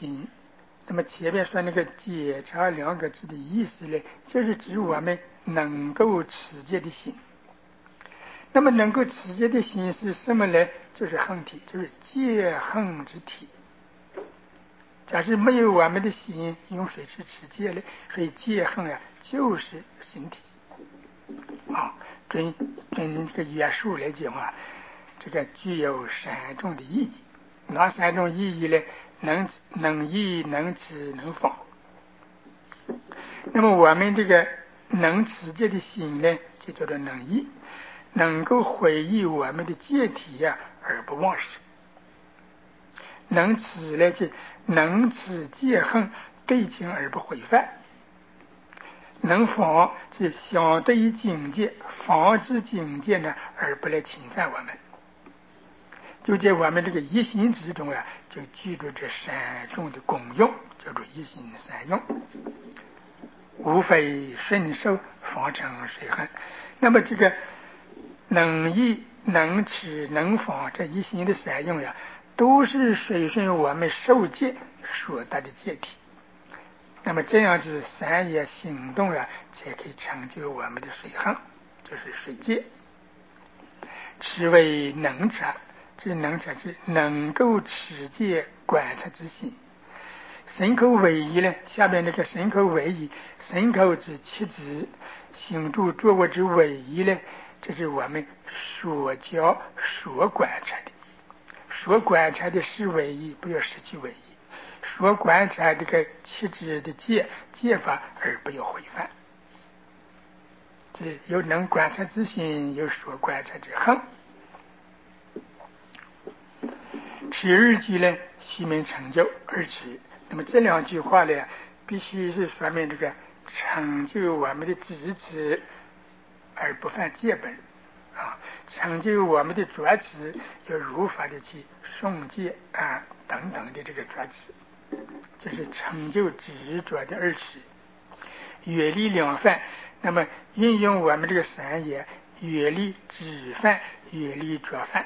心。那么前面说那个解察两个字的意思呢，就是指我们能够持戒的心。那么能够持戒的心是什么呢？就是恒体，就是戒恒之体。假设没有我们的心用水去持戒呢，所以戒恒啊就是形体啊。准这个约束来讲啊，这个具有3种的意义。哪3种意义呢？能益、能持、能放。那么我们这个能持戒的心呢，就叫做能益，能够回忆我们的戒体啊，而不忘失。能持呢，就能持戒恨对境而不毁犯。能防就相对于境界，防止境界呢，而不来侵犯我们。就在我们这个一心之中啊，就具足这3种的功用，叫做一心3用。无非顺受，方成水恒。那么这个能益、能持、能防这一心的3用呀，都是随顺我们受戒所得的戒体。那么这样子3业行动啊，才可以成就我们的水恒，就是水戒。持为能察，这能察是能够持戒观察之心。身口为一呢，下边那个身口为一，身口之七支，行住坐卧之为一呢，这是我们所教所观察的。所观察的是为一，不要失去为一。所观察这个七支的戒法，而不要毁犯。这有能观察之心，有所观察之恒。持2句呢，须明成就而持。那么这2句话呢，必须是说明这个成就我们的直持而不犯戒本啊，成就我们的觉知，要如法的去诵戒啊等等的这个觉知，这是成就执着的2持。远离2犯，那么运用我们这个3业，远离止犯，远离着犯。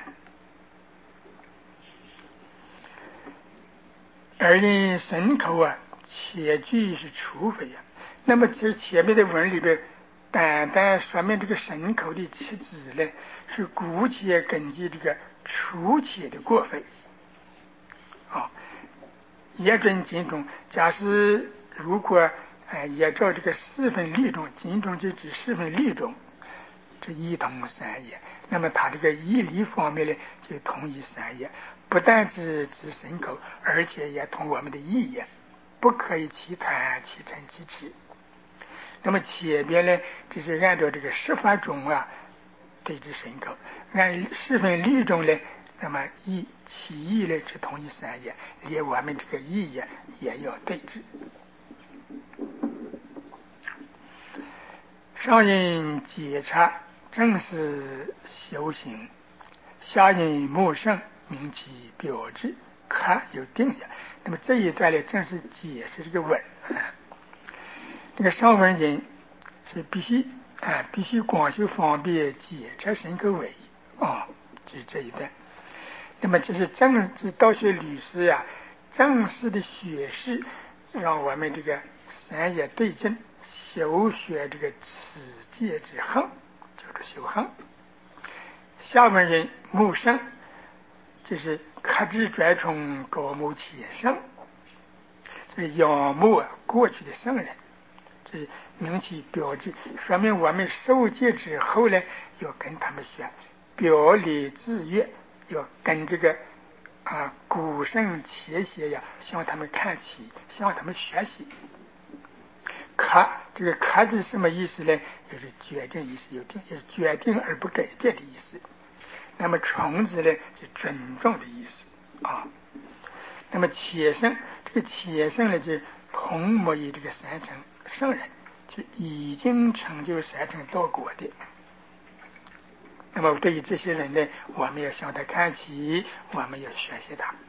而因身口啊，且具是除非啊。那么这前面的文里边，单单说明这个身口的七支呢，是姑且根据这个除且的过非啊。也准经中，假使如果也照这个4分律中，经中就指4分律中，这一同3业，那么他这个义理方面呢，就同意3业。不但指身口，而且也同我们的意业，不可以其谈其成其持。那么前边呢，就是按照这个10法中啊对治身口，按4分律中呢，那么其意呢是同意3业，连我们这个意业也要对治。上因解察，正是修行；下因目胜，明其表志，看有定也。那么这一段呢，正是解释这个文。这个上文人是必须广修方便，解察身口为啊，就是这一段。那么这是道学律师呀，正式的学识，让我们这个3业对正，修学这个持戒之恒，就是修恒。下文人目胜，就是克制专从，高慕前圣，这仰慕过去的圣人，这明其标志，说明我们受戒之后呢，要跟他们学，表里自悦，要跟这个古圣前贤呀，向他们看齐，向他们学习。克，这个克是什么意思呢？就是决定意思，有定，就是决定而不改变的意思。那么从字呢，是尊重的意思啊。那么且圣，这个且圣呢，就同模于这个3乘圣人，就已经成就3乘道果的。那么对于这些人呢，我们要向他看齐，我们要学习他。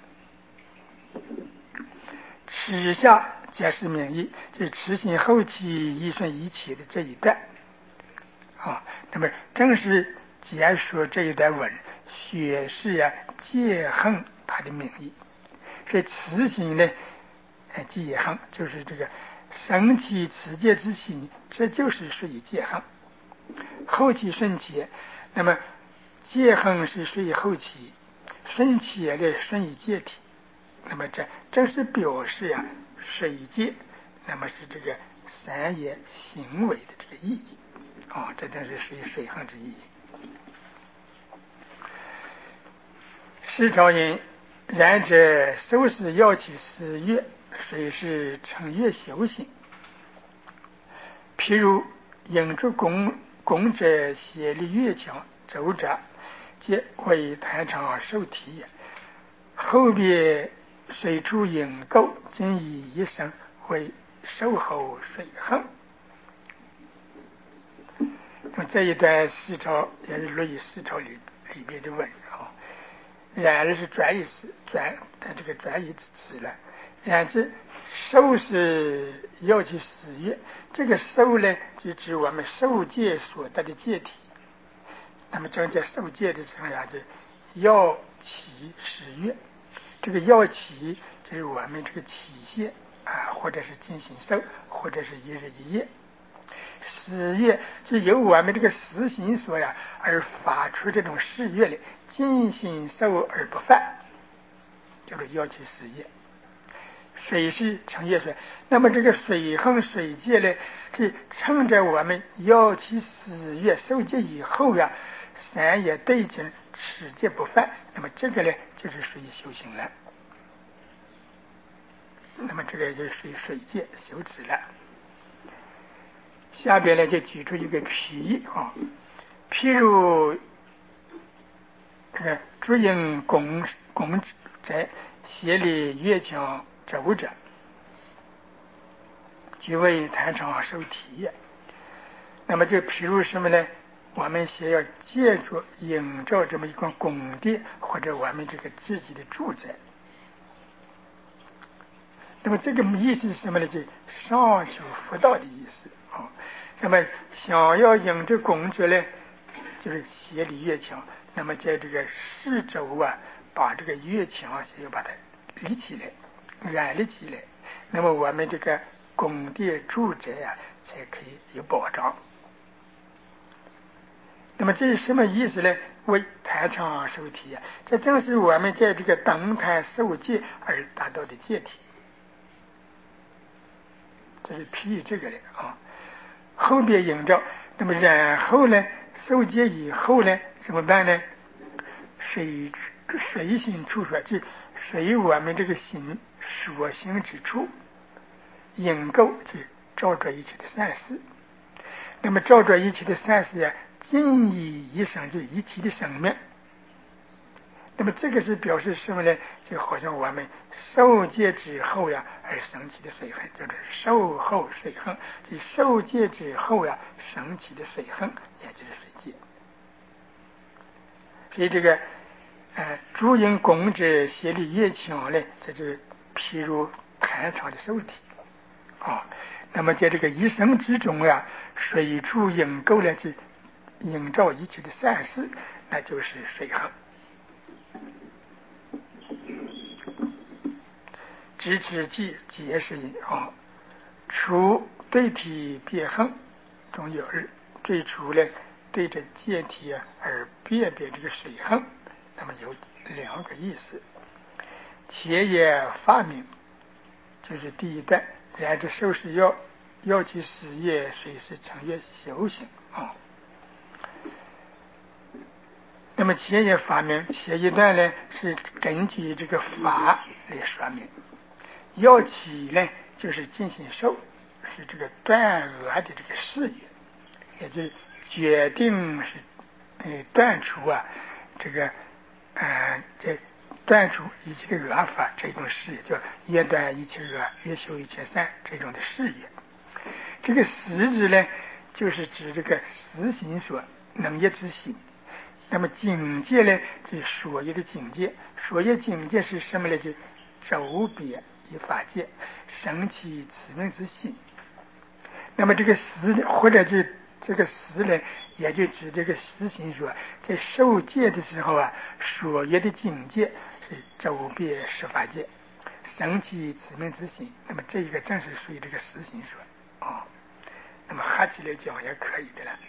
持下皆是名义，就是持行后期一顺一起的这一段啊。那么正是结束这一段文，学是戒恨他的名义。所以持行呢， 戒行，就是这个升起持戒之心，这就是属于戒行。后起顺起，那么戒行是属于后起，顺起的顺于戒体，那么这正是表示水戒，那么是这个三业行为的这个意义这正是属于水行之意义。释朝云：然者受是要起4月，水是成月修行。譬如引诸功者协力越强周者，皆为坛场受体也。后边水出引垢，今以一生为受后水行。那么这一段释朝也是论语释朝里边的文然而是转义词，这个转义之词了。然之受是要起4月，这个受呢，就指我们受戒所得的戒体。那么正在受戒的时候就要起10月，这个要起就是我们这个起限或者是进行受，或者是一日一夜。4月就由我们这个实行所而发出这种誓约来，进行受而不犯，这个要起4月。水是成月水，那么这个水行水戒呢，是趁着我们要起4月受戒以后3业对境持戒不犯，那么这个呢就是属于修行了。那么这个就属于水戒修持了。下边呢就举出一个譬喻譬如这个诸因功在协力越强周者，即为坛场受体也。那么就譬如什么呢？我们先要借助营造这么一个宫殿，或者我们这个自己的住宅。那么这个意思是什么呢？就上求佛道的意思那么想要引这工作呢，就是协力越强。那么在这个四周把这个越墙先要把它立起来，安立起来。那么我们这个宫殿住宅才可以有保障。那么这是什么意思呢？为坛场受体这正是我们在这个登坛受戒而达到的戒体。这是譬喻这个的后边引照，那么然后呢，受戒以后呢，怎么办呢？随心处所，就随我们这个心所行之处，引垢就照着一切的善事。那么照着一切的善事尽以一生，就一切的生命。那么这个是表示什么呢？就好像我们受戒之后而升起的水分，就是受后水分。即受戒之后升起的水分，也就是水戒。所以这个诸因功者协力越强呢，这就是譬如坛场的受体那么在这个一生之中水处引垢呢，就营造一切的善事，那就是水行。知之记皆是因除对体别横中有2，最初呢对着戒体而辨别这个水横，那么有2个意思。前也发明，就是第一段，然这受是要起4月，水是成月修行那么前也发明，前一段呢是根据这个法来说明。要起呢就是进行受，是这个断恶的这个事业，也就决定是断除这个这断除一切的恶法，这种事业叫越断一切恶，越修一切善，这种的事业。这个实质呢就是指这个实行所能业之心。那么境界呢就是所业的境界，所业境界是什么呢？就周别以法界升起此命之心。那么这个实或者就这个实呢，也就指这个实行所在受戒的时候所业的境界是周别十法界， 生起此名之心，那么这一个正是属于这个实心说啊。那么合起来讲也可以的了。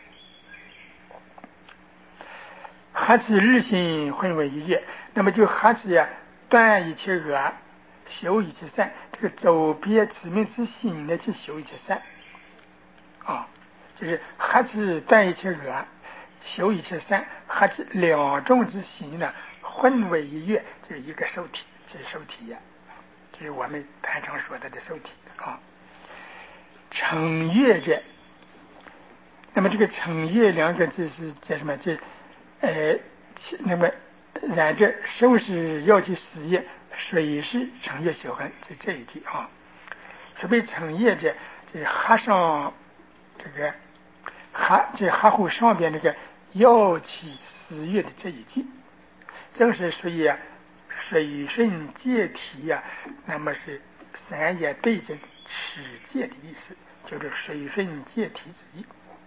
合起日心混为一业，那么就合起断一切恶，修一切善，这个走遍此名之心呢，去修一切善啊，就是合起断一切恶，修一切善，合起两种之心呢，混为一业，就是一个受体，就是受体呀，就是我们谈常说的受体啊。成业者，那么这个成业两个字是叫什么？这那么然这受是要去实业，水是成业修恒，就这一句啊。所谓成业者，就是合上这个这合乎上边这个要起实业的这一句，正是属于水顺戒体呀，那么是三业对正持戒的意思，就是水顺戒体之意。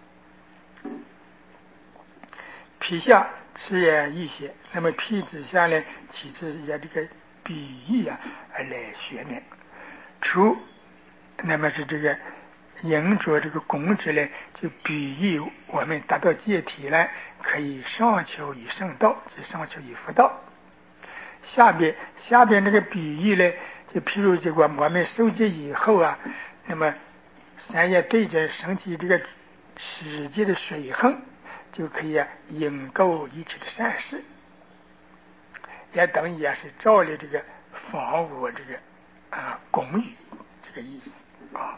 皮下此也易些，那么皮之下呢，其次也这个比喻而来学明。除那么是这个迎着这个公职呢，就比喻我们达到戒体呢，可以上求于圣道，就上求于佛道。下边这个比喻呢，就譬如这个我们受戒以后那么三业对着升起这个持戒的水衡，就可以引购一切的善事，也等于是照例这个防我这个公语这个意思啊。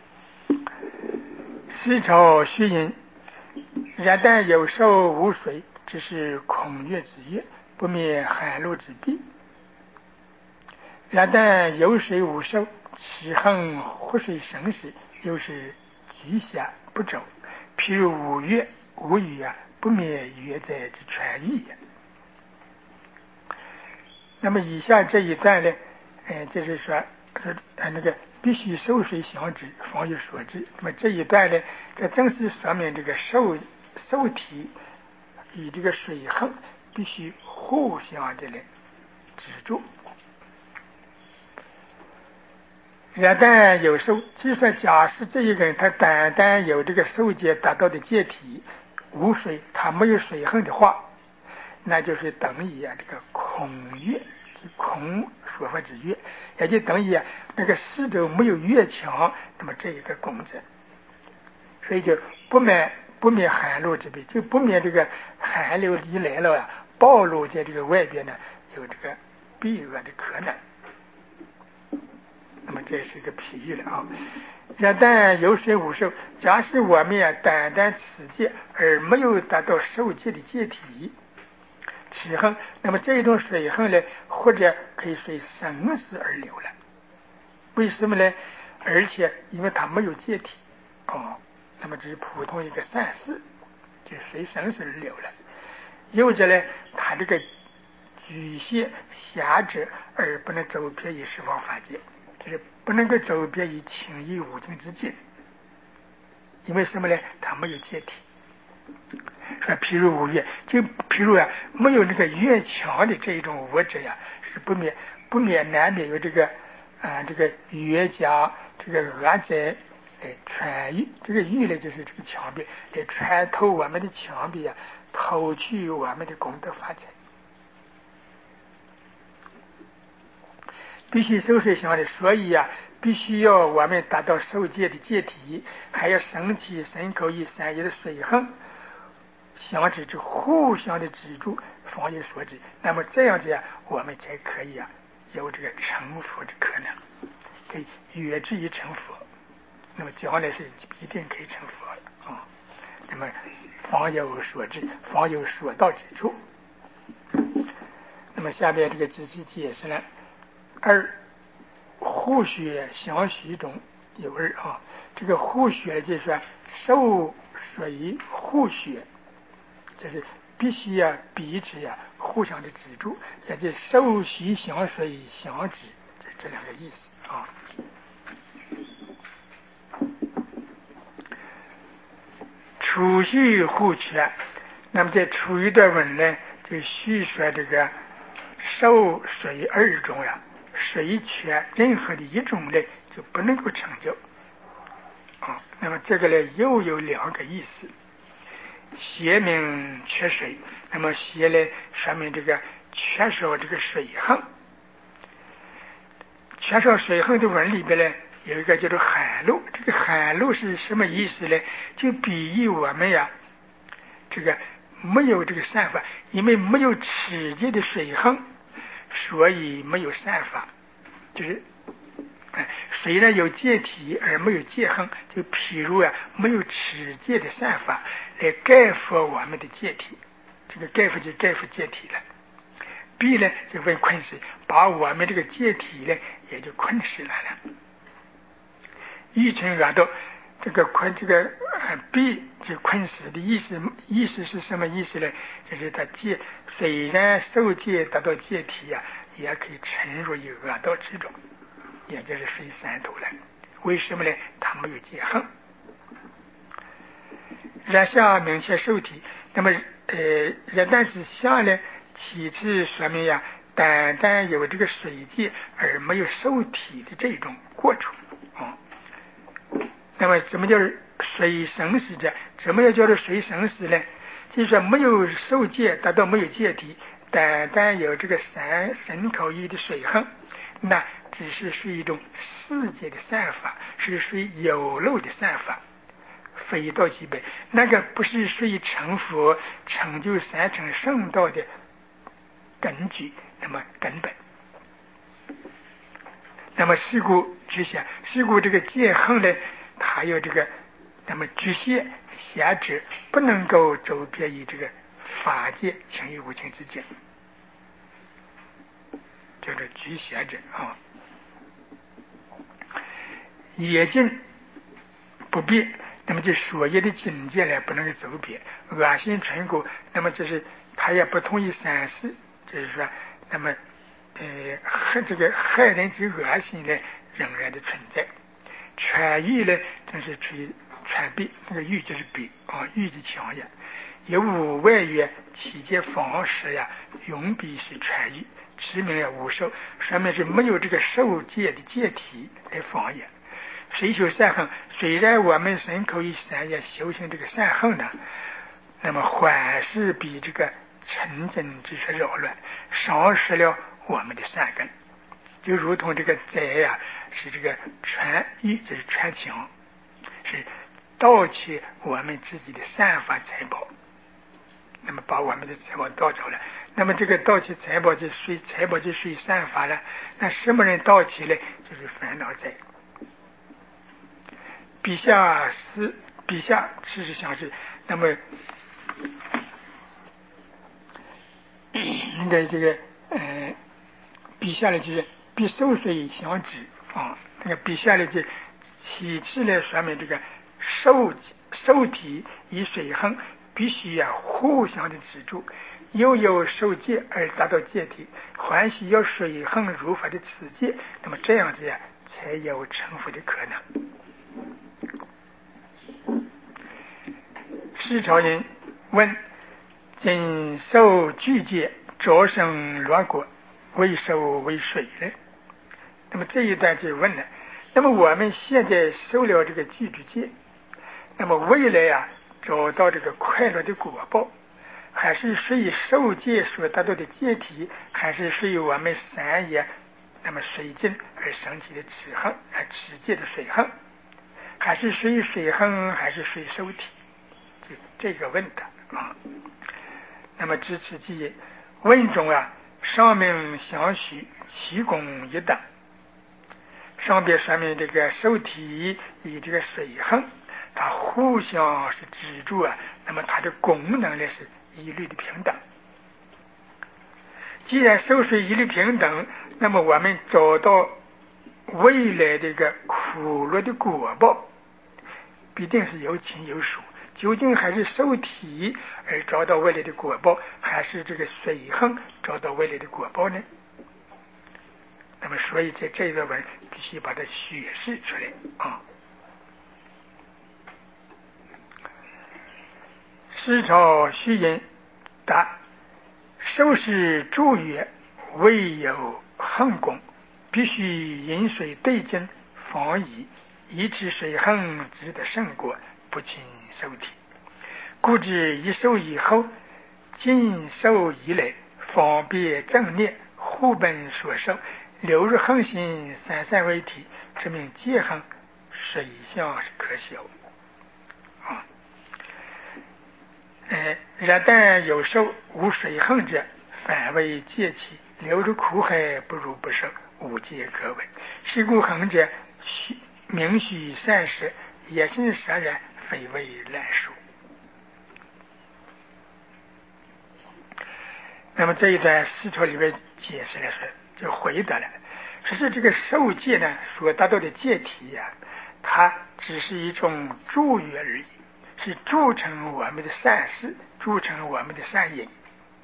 思潮虚因，然但有受无水，只是孔月之业，不灭寒露之弊。然但有水无受，持恒活水生时，又是居下不走。譬如五月无雨不灭月在之传语也。那么以下这一段呢，就是说那个必须受水相知，方有所知。那么这一段呢，这正是说明这个受体与这个水衡必须互相的来止住。然但有受，就算假使这一个人他单单有这个受戒达到的戒体，无水，他没有水衡的话，那就是等于这个空月，空说法之月，也就等于那个四周没有月墙，那么这一个公者，所以就不免寒露之弊，就不免这个寒流一来了暴露在这个外边呢，有这个避恶的可能。那么这是一个比喻了然但有水无受，假使我们单单持戒而没有达到受戒的戒体持衡，那么这种水衡呢，或者可以随生死而流了。为什么呢？而且因为它没有戒体那么只是普通一个善事，就随生死而流了。有者呢，它这个局限狭者而不能走偏于十方法界，就是不能够走别于情义无尽之境。因为什么呢？它没有戒体。说譬如五月，就譬如没有那个越强的这一种物质是不免难免有这个越加这个恶在穿越，这个越呢就是这个墙壁来穿透我们的墙壁偷取我们的功德法财。必须受水相的，所以必须要我们达到受戒的戒体，还要升起身口意三业的水衡相止，就互相的止住，方有所止。那么这样子我们才可以有这个成佛的可能，可以越至于成佛。那么将来是一定可以成佛了那么方有所止，方有所到之处。那么下面这个仔细解释呢。二护血相续中有二这个护血就是说受水护血，就是必须彼此互相的止住，也就是受虚相水相止，这两个意思储蓄护缺，那么在储一段文呢，就叙说这个受水二中水缺任何的一种呢，就不能够成就。那么这个呢又有两个意思。邪名缺水，那么邪呢说明这个缺少这个水衡。缺少水衡的文里边呢有一个叫做海路，这个海路是什么意思呢？就比喻我们呀，这个没有这个善法，因为没有持戒的水衡，所以没有善法。就是水呢有戒体而没有戒衡，就譬如没有持戒的善法来盖覆我们的戒体，这个盖覆就盖覆戒体了。B 呢就问困死，把我们这个戒体呢也就困死来了。一尘恶道，这个困这个B 就困死的意思是什么意思呢？就是他戒虽然受戒得到戒体也可以沉入于恶道之中，也就是睡三途了。为什么呢？他没有戒衡。然下明确受体，那么热淡之下呢，其次说明单单有这个水界而没有受体的这种过程。那么什么叫水生死者？什么又叫做水生死呢？就是说没有受戒达到没有戒体，单单有这个身口意的水衡，那只是属于一种世界的善法，是属于有漏的善法，非道即本，那个不是属于成佛成就三乘圣道的根据，那么根本。那么是故局限，是故这个戒衡呢，它有这个那么局限限制，不能够周别于这个法界情与无情之间，叫做局限者业尽不变，那么这所有的境界呢不能够周别。恶心成果，那么就是他也不同意三世，就是说那么这个害人之恶心呢仍然的存在。传欲呢正是处于传避，这个欲就是避欲的强也。有无外缘起见方式永必是传欲，持名无受，说明是没有这个受戒的戒体来防也。谁修善行，虽然我们身口意三业修行这个善行呢，那么还是比这个尘真之说扰乱，丧失了我们的善根。就如同这个灾是这个传欲，就是传情，是盗取我们自己的善法财宝，那么把我们的财宝盗走了。那么这个盗取财宝就属财宝就属于善法了。那什么人盗取呢？就是烦恼灾。笔下事实上是，那么那个这个笔下呢就是比受水相指那个笔下呢就其次呢说明这个受体与水衡必须互相的止住，又有受戒而达到戒体，还需要水衡如法的持戒，那么这样子才有成佛的可能。释朝人问：今受具戒，着生落果，为受为水呢？那么这一段就问了，那么我们现在受了这个具足戒，那么未来找到这个快乐的果报，还是属于受戒所达到的戒体，还是属于我们三业那么水尽而升起的持戒的水衡，还是属于水衡，还是属于受体？就这个问他那么知此记问中上面相许，其功一等。上边说明这个受体与这个水衡，它互相是止住那么它的功能呢是一律的平等。既然受水一律平等，那么我们找到未来这个苦乐的果报，必定是有情有属。究竟还是受体而找到未来的果报，还是这个水衡找到未来的果报呢？那么所以在这一段文必须把它显示出来师朝虚言答：受是诸曰未有恒功， 必须饮水对症，防疫，以持水恒之的胜果，不轻受体。故知一受以后，尽受以来，方便正念，互本所受，流入恒心，三善为体，这名戒恒，水相可晓。然但有受无水恒者，反为戒气，流入苦海，不如不受，无戒可为。是故恒者，明须善事，也是实然，非为滥术。那么这一段释托里面解释了说，就回答了，说是这个受戒呢所达到的戒体呀，它只是一种助缘而已，是助成我们的善事，助成我们的善因。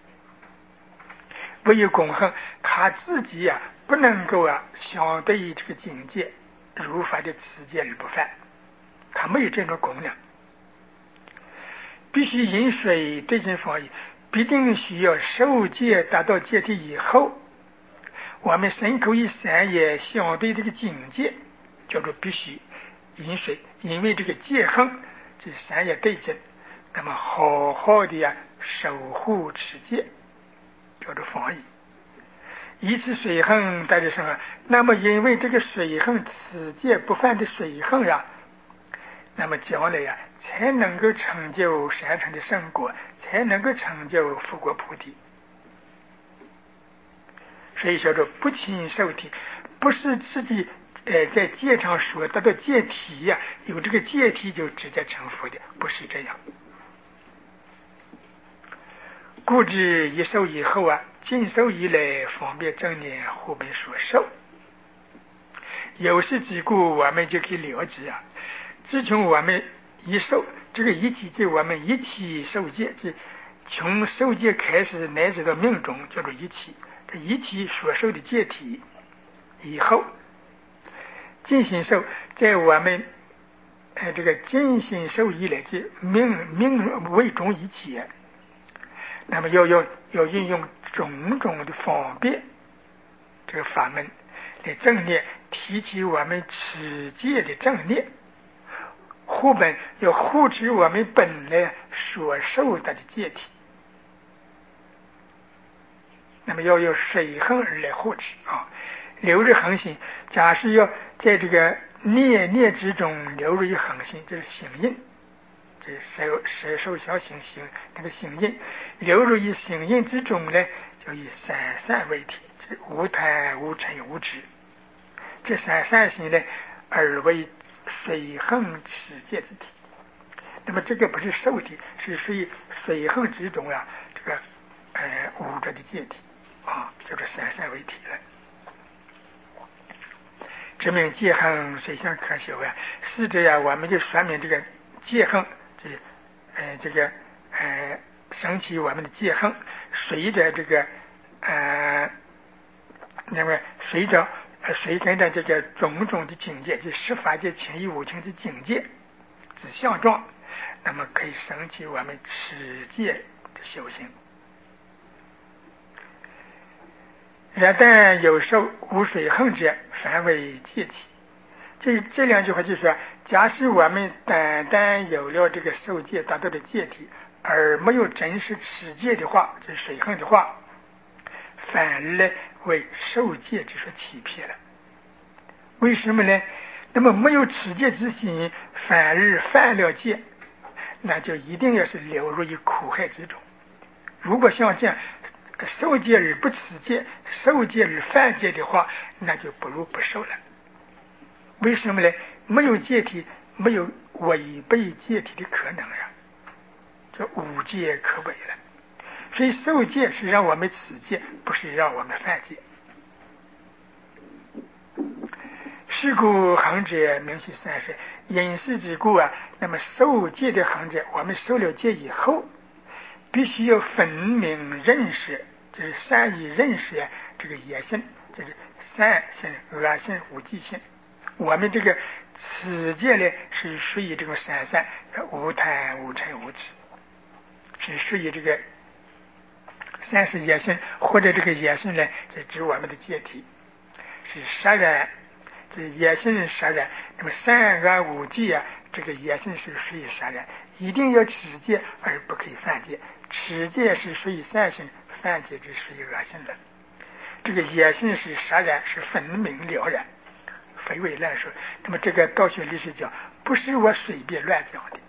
唯有功恒，他自己呀不能够相对于这个境界如法的持戒而不犯，他没有这种功能，必须饮水对症防疫，必定需要受戒达到戒体以后，我们身口意三业相对这个境界，叫做必须饮水，因为这个戒恒这三业对症，那么好好的守护持戒，叫做防疫。以此水恒带着什么？那么因为这个水恒持戒不犯的水恒那么将来才能够成就善成的圣果，才能够成就佛果菩提。所以叫做不轻受体，不是自己在戒场所得到戒体有这个戒体就直接成佛的，不是这样。故知一受以后尽受以来，方便正念，互本所受。有时之故，我们就可以了解自从我们一受这个一起，就我们一起受戒，就从受戒开始乃至到命中，叫做一起。这一起所受的戒体以后，进行受，在我们这个进行受以来，就命为中一起。那么要运用种种的方便这个法门来正念，提起我们持戒的正念，护本要护持我们本来所受的戒体，那么要有水恒而来护持流入恒心。假使要在这个念之中流入于恒心，这是行印，这是受小行行那个行印，流入于行印之中呢，就以三善为体，这无贪无嗔无执，这三善行呢而为水恒持戒之体。那么这个不是受体，是属于水恒之中这个五着的戒体叫做三善为体了。这名戒恒水相可修是这样，我们就说明这个戒恒，这个升起我们的戒恒，随着这个那么随跟着这个种种的境界，就十法界情义五情的境界之相状，那么可以升起我们持戒的修行。然但有受无水恒者，反为戒体。这两句话就说，假使我们单有了这个受戒达到的戒体，而没有真实持戒的话，这是水恒的话，反而呢为受戒之所欺骗了。为什么呢？那么没有持戒之心，反而犯了戒，那就一定要是流入于苦海之中。如果像这样受戒而不持戒，受戒而犯戒的话，那就不如不受了。为什么呢？没有戒体，没有违背戒体的可能这无戒可违了。所以受戒是让我们持戒，不是让我们犯戒。是故恒者明须三世，因是之故那么受戒的恒者，我们受了戒以后，必须要分明认识，就是善意认识这个业性，就是善性、恶性、无记性。我们这个持戒呢，是属于这种三善，无贪、无嗔、无痴，是属于这个善是业性，或者这个业性呢，就指我们的戒体。 是杀人，这也是杀人。那么善恶无忌啊，这个也是属于杀人，一定要持戒而不可以犯戒。持戒是属于善行，犯戒是属于恶行的。这个野性是杀人，是分明了然，非为乱说。那么这个道学历史讲，不是我随便乱讲的。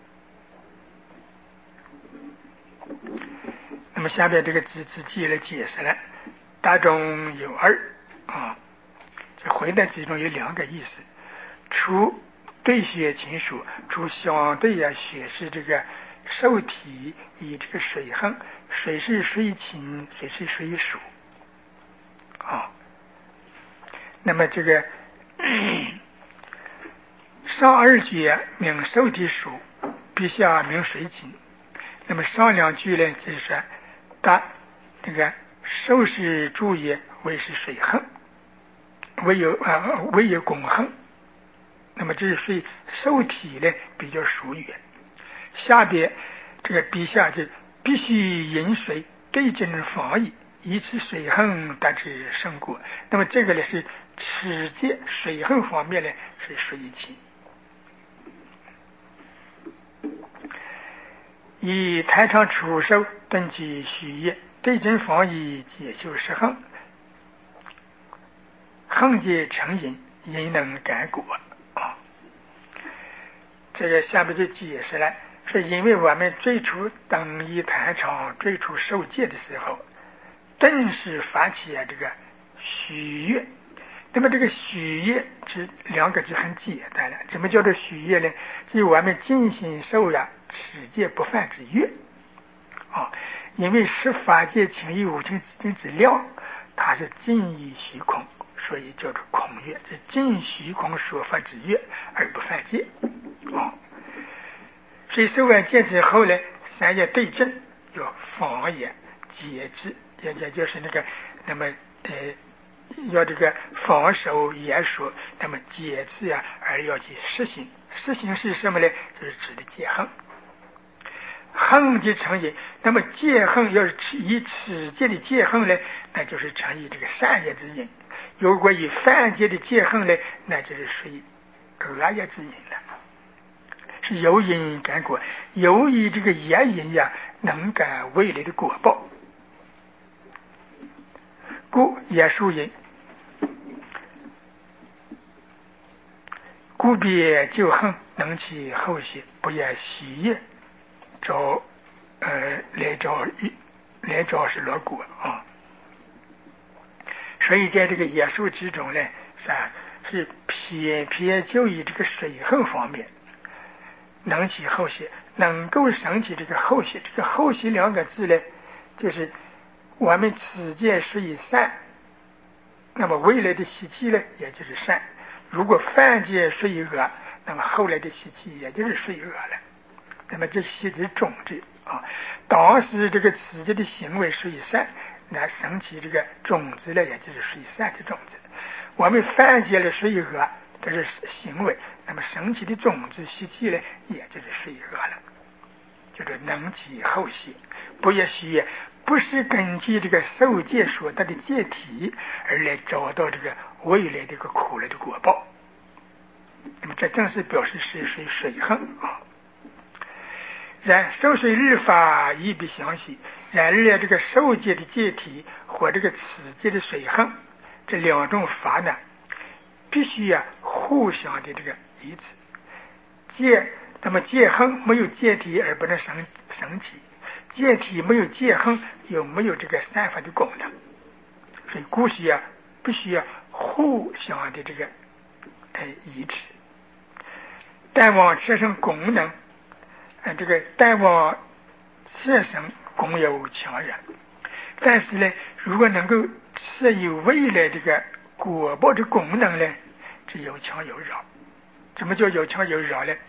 那么下边这个字记了解释了，大中有二啊，这回答之中有两个意思。除对学情属，除相对学是这个受体以这个水衡，水是属于情，水是属于属啊。那么这个上二句名受体属，笔下名水情。那么上两句呢，就是说答这个受是注意为是水衡，为有共衡。那么这是属于受体呢比较疏远。下边这个笔下就必须引水对症防疫，以此水衡达至胜果。那么这个呢是持戒水衡方面呢是属于情。以太上出手登记虚业，对症防疫解修失衡，衡界成因，因能改果啊。这个下面就解释了，是因为我们最初登一坛场最初受戒的时候，顿时发起这个许愿。那么这个许愿这两个就很简单了。怎么叫做许愿呢？就是我们尽心受持戒不犯之愿啊。因为十法界情义无情之境之量，它是尽以虚空，所以叫做空愿，是尽虚空所发之愿而不犯戒啊。所以受完戒之后呢，三业对症，有防也、节制，也就是那个，那么要这个防守严肃，那么节制而要去实行。实行是什么呢？就是指的戒衡。衡即成因，那么戒衡要是以持戒的戒衡呢，那就是成以这个善业之因；如果以犯戒的戒衡呢，那就是属于恶业之因了。是有因改果，由于这个业因能改未来的果报，故也属因。故别就衡，能起后续，不也虚业找来找是落果啊。所以在这个野术之中呢，是偏偏就以这个水衡方面能起后续，能够生起这个后续。这个后续两个字呢，就是我们此戒是以善，那么未来的习气呢，也就是善。如果犯戒是以恶，那么后来的习气也就是属于恶了。那么这些是种子啊。当时这个此戒的行为属于善，那生起这个种子呢，也就是属于善的种子。我们犯戒了属于恶，这是行为，那么生起的种子习气呢，也就是属于恶了。就是能起后习，不也许不是根据这个受戒所得的戒体而来找到这个未来这个苦来的果报。那么这正是表示是属于水衡啊。然受水日法亦必相续，然而这个受戒的戒体和这个持戒的水衡这两种法呢，必须互相的这个一致。戒，那么戒衡没有戒体而不能生起，戒体没有戒衡又没有这个散发的功能，所以故事必须互相的这个一致。但往切生功能，这个但往切生功有强然，但是呢，如果能够设有未来这个果报的功能呢，这有强有弱。什么叫有强有弱呢？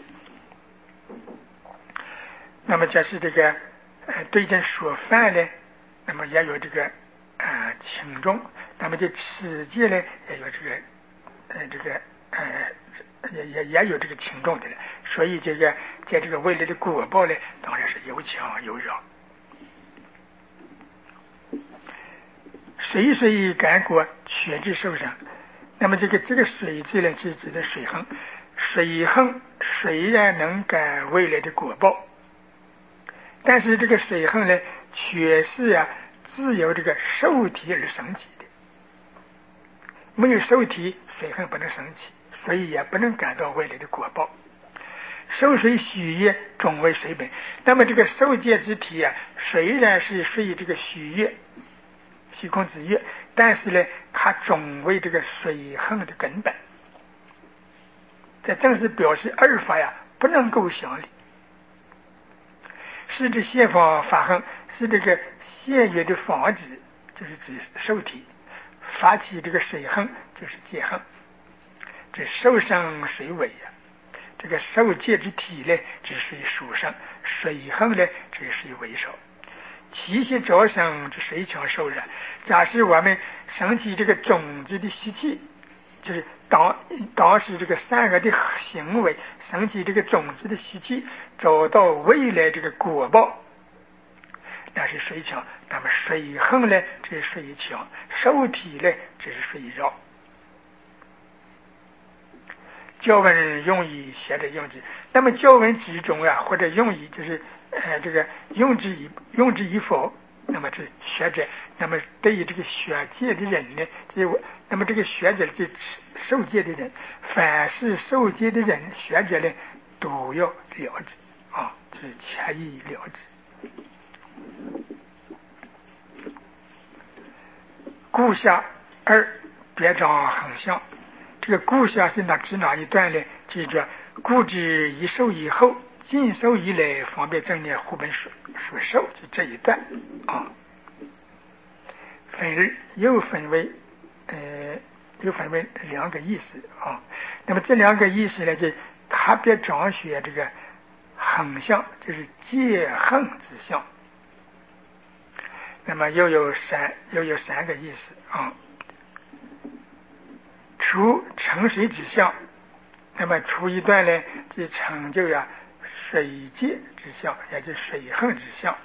那么这是这个对症所犯呢，那么也有这个轻重，那么这持戒呢也有这个也有这个轻重的了。所以这个在这个未来的果报呢，当然是有强有弱。谁改果全知受伤， 那么这个水字呢，是指的水恒。水恒虽然能改未来的果报，但是这个水恒呢，却是自由这个受体而升起的。没有受体，水恒不能升起，所以也不能感到未来的果报。受水许愿，总为水本。那么这个受戒之体虽然是属于这个许愿、虚空之愿，但是呢，它总为这个水恒的根本。这正是表示二法不能够相离。是指现法法恒，是这个现约的房子，就是指受体；发起这个水恒，就是戒恒。这受生水尾这个受戒之体呢，只属于属生；水恒呢，只属于为首。气息着生之水强受热。假使我们升起这个种子的习气，就是当时这个善恶的行为升起这个种子的习气，找到未来这个果报，那是水强。那么水恒呢，这是水强；受体呢，这是水绕。教文用以学者用之。那么教文之中或者用以就是这个用之以否，那么这学者，那么对于这个学戒的人呢，那么这个学者这受戒的人，凡是受戒的人，学者呢都要了知这是潜意了知。故下二别章恒相。这个故下是指哪一段呢？记住，故之一受以后，尽受以来，方便正念互本属受，就这一段又分为两个意思那么这两个意思呢，就特别彰显这个恒相，就是戒恒之相。那么又有三个意思除成水之相，那么除一段呢，就成就水界之相，也就是水恒之相。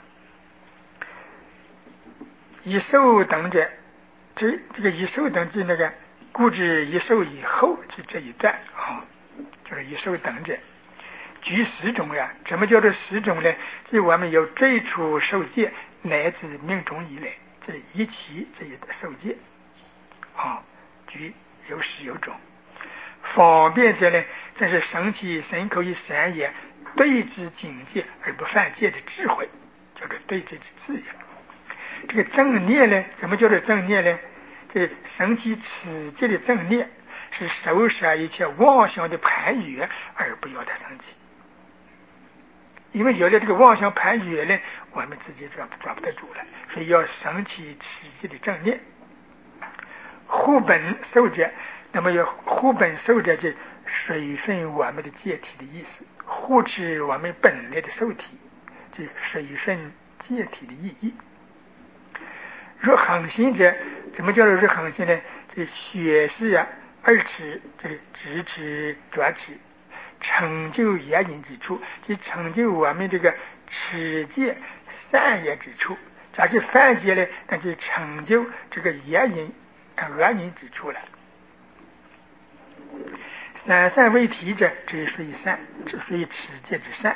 一受等者，这个一受等即那个故知一受以后，就这一段就是一受等者。举十种怎么叫做十种呢？即我们有最初受戒乃至命中以来，这一期这一受戒举有十有种。方便者呢，这是升起身口以三业对治境界而不犯戒的智慧，叫做对治之智也。这个正念呢，怎么叫做正念呢？这升起此戒的正念，是收摄一切妄想的盘越而不要它升起。因为有了这个妄想盘越呢，我们自己抓不得住了，所以要升起此戒的正念。护本受者，那么要护本受者，就水顺我们的戒体的意思，护持我们本来的受体，就水顺戒体的意义。若恒心者，怎么叫做若恒心呢？这学识二持，这个直持转持，成就言因之处，即成就我们这个持戒善业之处。假设犯戒呢，那就成就这个言因恶因之处了。三善为体者，这属于善，这属于持戒之善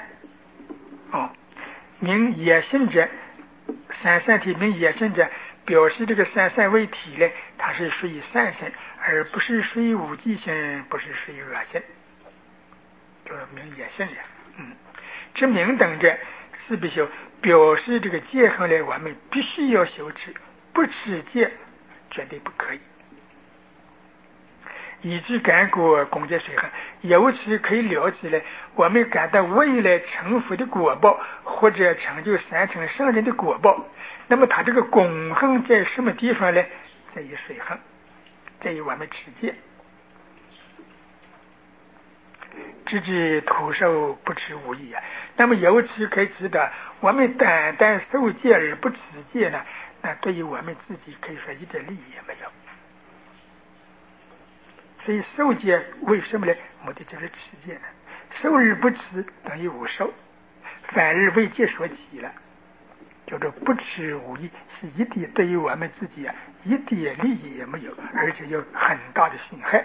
名野性者，三善体名野性者，表示这个三善为体呢，它是属于善性，而不是属于无记性，不是属于恶性，就是名野性的。这名等者是必修，表示这个戒恒呢，我们必须要修持，不持戒绝对不可以。以致感果功德水恒，由此可以了解了我们感到未来成佛的果报，或者成就三乘圣人的果报。那么它这个功恒在什么地方呢？在于水恒，在于我们持戒。知之徒受不持无益那么由此可以知道，我们单单受戒而不持戒呢，那对于我们自己可以说一点利益也没有。所以受戒为什么呢？目的就是持戒呢。受而不持等于无受，反而为戒所及了。 叫做不持无益，是一点对于我们自己一点利益也没有，而且有很大的损害。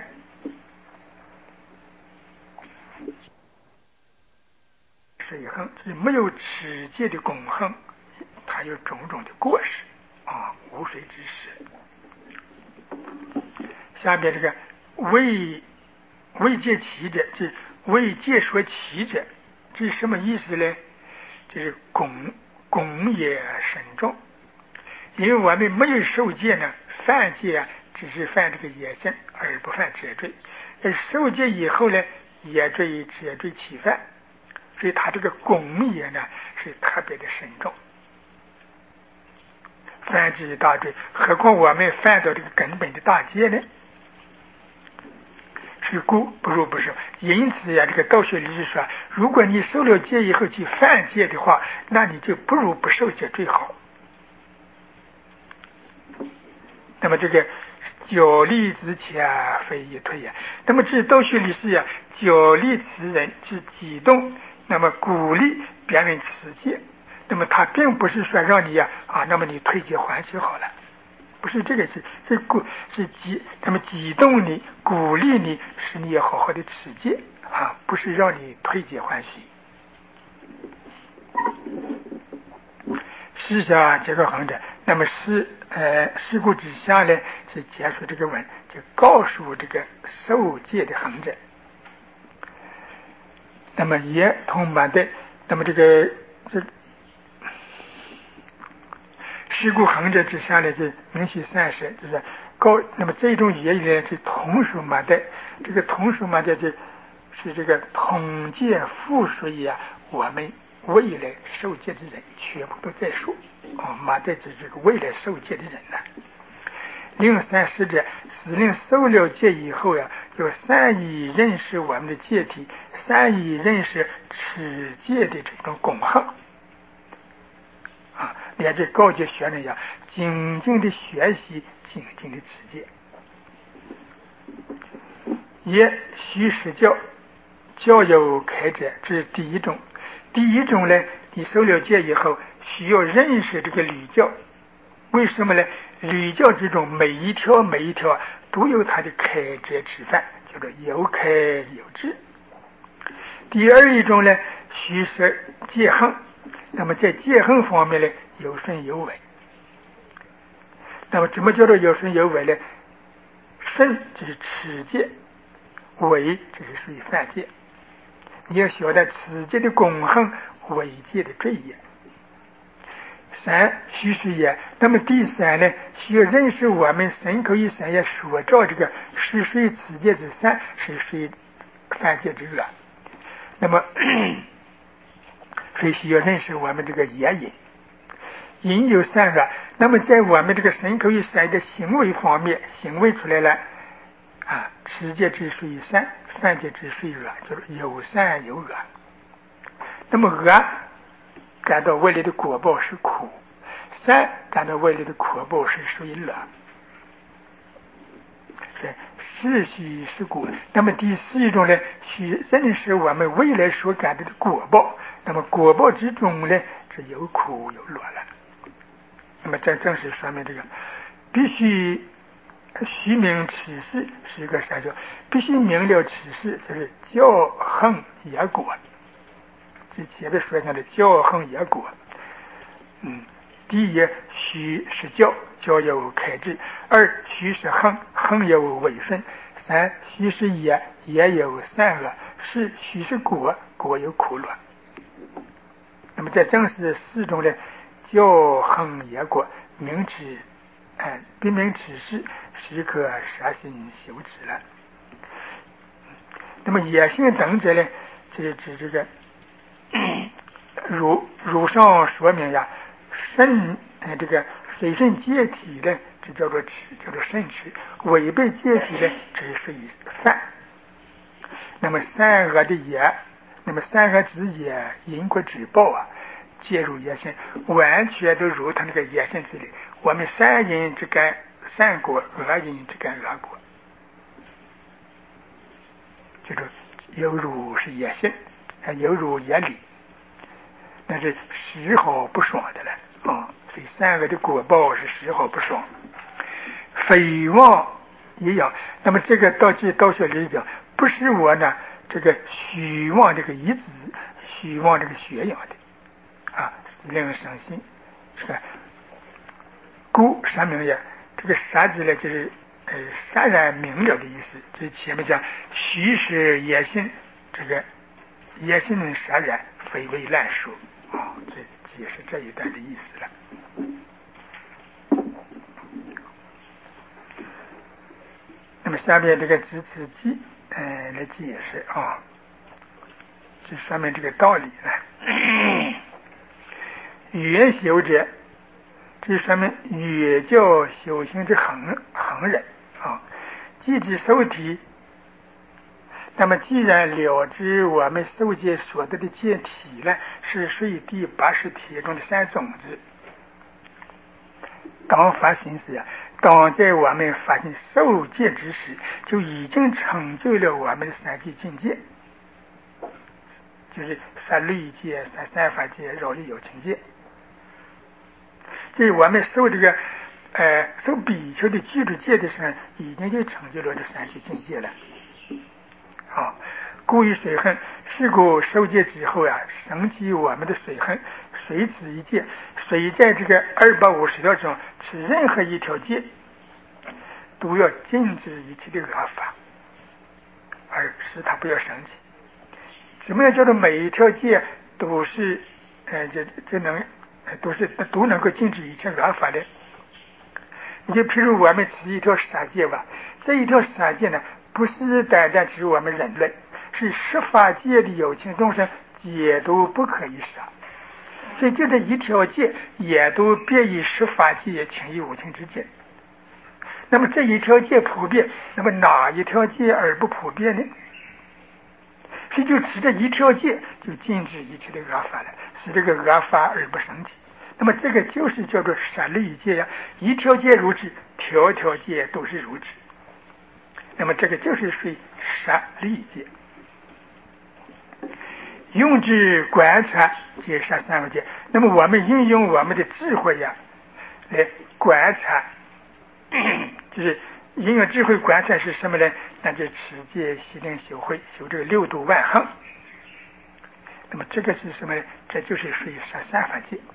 水亨是没有持戒的拱亨，它有种种的过失无水之失。下边这个未戒其者，这未戒说其者，这什么意思呢？这是拱也慎重，因为我们没有受戒呢，犯戒只是犯这个业性，而不犯者罪。受戒以后呢，业罪者罪起犯，所以他这个拱也呢是特别的慎重。犯这一大罪，何况我们犯到这个根本的大戒呢？是故不如不受。因此这个道学理是说，如果你受了戒以后去犯戒的话，那你就不如不受戒最好。那么这个脚立之前非一推那么这道学理是脚立此人之激动，那么鼓励别人持戒，那么他并不是说让你那么你退戒还息好了，不是这个那么激动你鼓励你，使你也好好的持戒不是让你退戒还息。试下这个行者，那么事故之下呢，是结束这个文，就告诉这个受戒的行者。那么也同满的，那么这事故行者之下呢，就明许善事，就是那么这种言语呢，是同属满的。这个同属满的是这个统戒附属于我们未来受戒的人，全部都在说满的是这个未来受戒的人呢。另三使者使令受了戒以后要善以认识我们的戒体，善以认识持戒的这种功行连这告诫学人静静的学习，静静的持戒。也须实教有开者，这是第一种。第一种呢，你受了戒以后需要认识这个律教。为什么呢？律教之中每一条都有它的开者之范，叫做有开有制。第二一种呢，须是戒行，那么在戒行方面呢，有顺有违。那么怎么叫做有顺有违呢？顺就是持戒，违这是属于犯戒。你要晓得持戒的功行，违戒的罪业。三须是也，那么第三呢，需要认识我们身口意三业所造这个是属于持戒之善，是属于犯戒之恶。那么所以需要认识我们这个业因有善恶。那么在我们这个身口意三业的行为方面，行为出来了持戒之属于善，犯戒之属于恶，就是有善有恶。那么恶感到未来的果报是苦，善感到未来的果报是属于乐，是须是果。那么第四一种呢，须认识我们未来所感到的果报。那么果报之中呢，是有苦有乐了。那么这正是说明这个必须虚明此事是一个啥叫？必须明了此事，就是教行业果。这前面说上的教行业果。第一须是教有开智；二须是行有违顺；三须是业有善恶；四须是果有苦乐。那么在正是四种的教行业果，并明此事，时可舍心修持了。那么野性等者呢，就是指这个如上说明这个随顺戒体呢，这叫做慎持；违背戒体呢，只属于犯。那么善恶的业，那么善恶之业，因果之报介入业性，完全都如同那个业性之理。我们善因之干善果，恶因之干恶果，就是犹如是业性，犹如业力，那是丝毫不爽的了所以善恶的果报是丝毫不爽。诽妄也有，那么这个道学里讲，不是我呢这个虚妄这个一字，虚妄这个学养的啊，是令人伤心。这个故杀明也，这个杀字呢就是杀然明了的意思。就前面讲虚实野心，这个野心杀然，非为滥说啊，这也是这一段的意思了。那么下面这个支持记来解释啊，这说明这个道理呢。远修者，这说明远教修行之恒人啊，既知受体。那么既然了知我们受戒所得的戒体呢，是属于第80帖中的3种子，当发心时当在我们发心受戒之时，就已经成就了我们的3级境界，就是杀律戒、杀三法戒、饶益有情戒。所以我们受这个受比丘的居住戒的时候，已经就成就了这3级境界了。好，故于水恨，是故受戒之后升起我们的水恨，随此一戒，随在这个250条中持任何一条戒，都要禁止一切的恶法，而使他不要生气。怎么样叫做每一条戒都是都能够禁止一切恶法的？你就譬如我们持一条杀戒吧，这一条杀戒呢，不是单单指我们人类，是十法界的有情众生皆都不可以杀。所以就这一条戒也都别于十法界情与无情之间。那么这一条戒普遍，那么哪一条戒而不普遍呢？所以就持这一条戒就禁止一切的恶法了，使这个恶法而不生起。那么这个就是叫做杀律戒一条戒如此，条条戒都是如此。那么这个就是属于杀律戒。用之观察皆杀3个戒。那么我们运用我们的智慧来观察，就是运用智慧观察是什么呢？那就持戒、习定、修慧，修这个6度万行。那么这个是什么呢？这就是属于杀3法戒。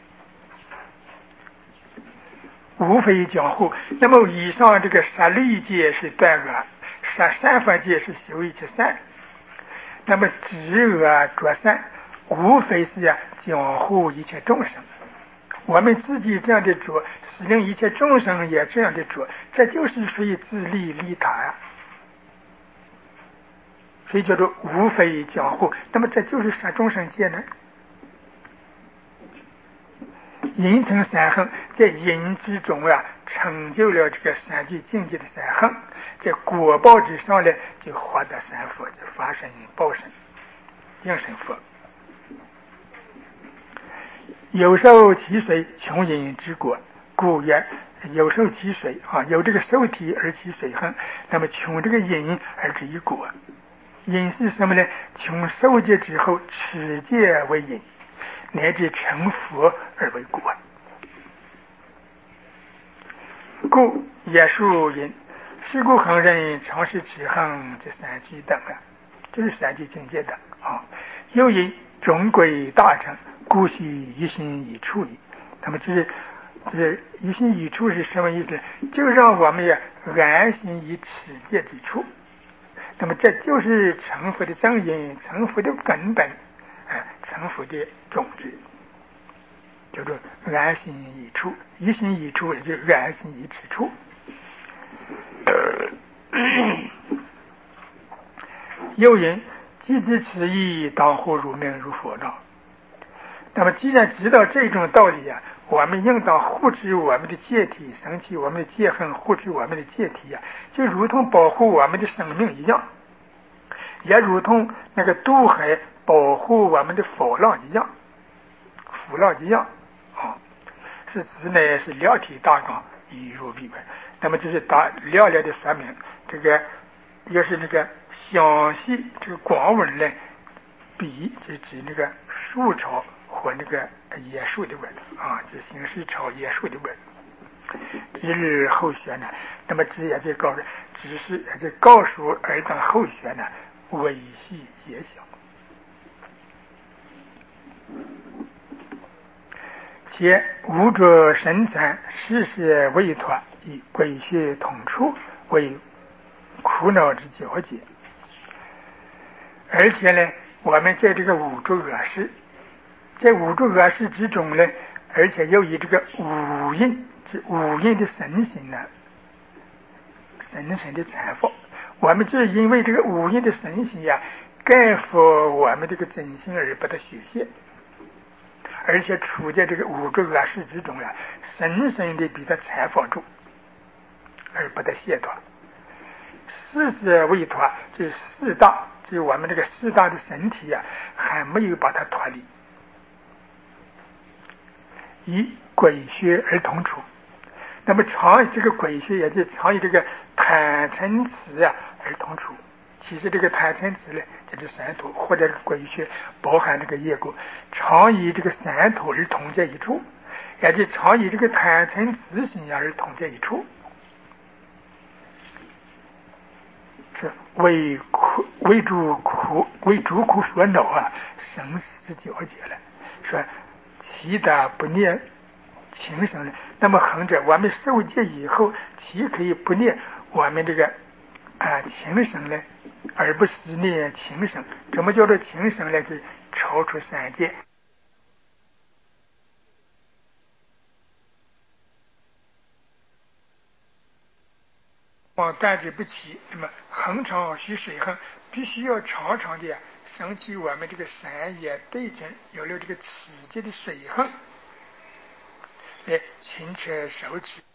无非讲护。那么以上这个杀律戒是断恶，杀3法戒是修一切善。那么止恶着善，无非是讲护一切众生。我们自己这样的做，使令一切众生也这样的做，这就是属于自利利他所以叫做无非讲护。那么这就是杀众生戒呢？淫成3横，在淫之中成就了这个3级境界的3横，在果报之上呢，就获得3佛，就法身、报身、应身佛。有受其水，穷淫之果，故也有受其水有这个受体而其水恨，那么穷这个淫而至于果。淫是什么呢？穷受戒之后持戒为淫，乃至成佛而为果。故也属淫，是故恒人常是持恒这3级等这是3级境界的又因终归大成，故须一心一处矣。那么这一心一处是什么意思？就让我们安心以持戒之处。那么这就是成佛的正因，成佛的根本成佛的种子，叫做安心一处。一心一处就安心一持处。又因既知此意，当护如命如佛道。那么既然知道这种道理我们应当护持我们的戒体，升起我们的戒恨，护持我们的戒体就如同保护我们的生命一样，也如同那个渡海保护我们的佛浪一样，是指呢是了体大纲，一如彼本。那么这是了的说明，这个要是那个详细这个广文呢，比就指那个树草和那个野兽的文啊，这形式朝野兽的文。今日后学呢，那么这也就告诉，只是也就告诉尔等后学呢，微细皆小。且无着神传，事事未脱，以鬼穴统处为苦恼之交界。而且呢，我们在这个五浊恶世，在五浊恶世之中呢，而且又以这个五蕴的神性呢，神圣的阐发，我们就因为这个五蕴的神性呀，盖覆我们这个真心而不得虚现。而且处在这个五浊恶世之中啊，深深的被他采访住，而不得解脱。事事未脱，这四大，就是我们这个四大的身体啊，还没有把它脱离，以鬼穴而同处。那么常以这个鬼穴，也就常以这个贪嗔痴啊而同处。其实这个贪嗔痴呢，就是三土，或者鬼穴包含这个业果，常以这个三土而同在一处，也就常以这个贪嗔痴心而同在一处，是为诸苦所恼啊，生死交界了。说其他不念情生呢？那么恒者，我们受戒以后，岂可以不念我们这个情生呢？而不是念情生。怎么叫做情生呢？就超出三界。但止不起，那么恒常须水恒，必须要常常的升起我们这个三业对境，有了这个此界的水恒来清澈守持。